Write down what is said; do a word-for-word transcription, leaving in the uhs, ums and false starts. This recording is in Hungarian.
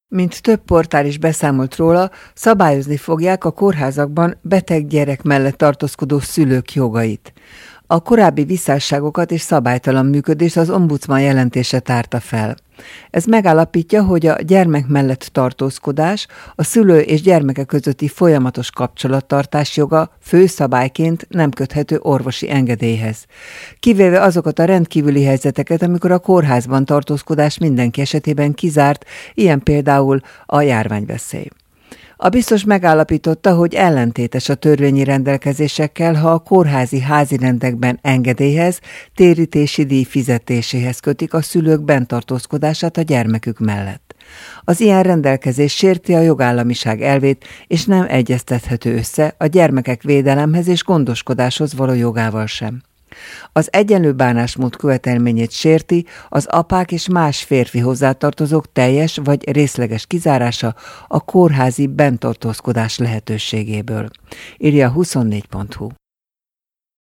Mint több portál is beszámolt róla, szabályozni fogják a kórházakban beteg gyerek mellett tartózkodó szülők jogait. A korábbi visszásságokat és szabálytalan működést az ombudsman jelentése tárta fel. Ez megállapítja, hogy a gyermek mellett tartózkodás, a szülő és gyermeke közötti folyamatos kapcsolattartás joga főszabályként nem köthető orvosi engedélyhez. Kivéve azokat a rendkívüli helyzeteket, amikor a kórházban tartózkodás mindenki esetében kizárt, ilyen például a járványveszély. A biztos megállapította, hogy ellentétes a törvényi rendelkezésekkel, ha a kórházi házirendekben engedélyhez, térítési díj fizetéséhez kötik a szülők benntartózkodását a gyermekük mellett. Az ilyen rendelkezés sérti a jogállamiság elvét, és nem egyeztethető össze a gyermekek védelemhez és gondoskodáshoz való jogával sem. Az egyenlő bánásmód követelményét sérti az apák és más férfi hozzátartozók teljes vagy részleges kizárása a kórházi benntartózkodás lehetőségéből, írja a huszonnégy pont hu.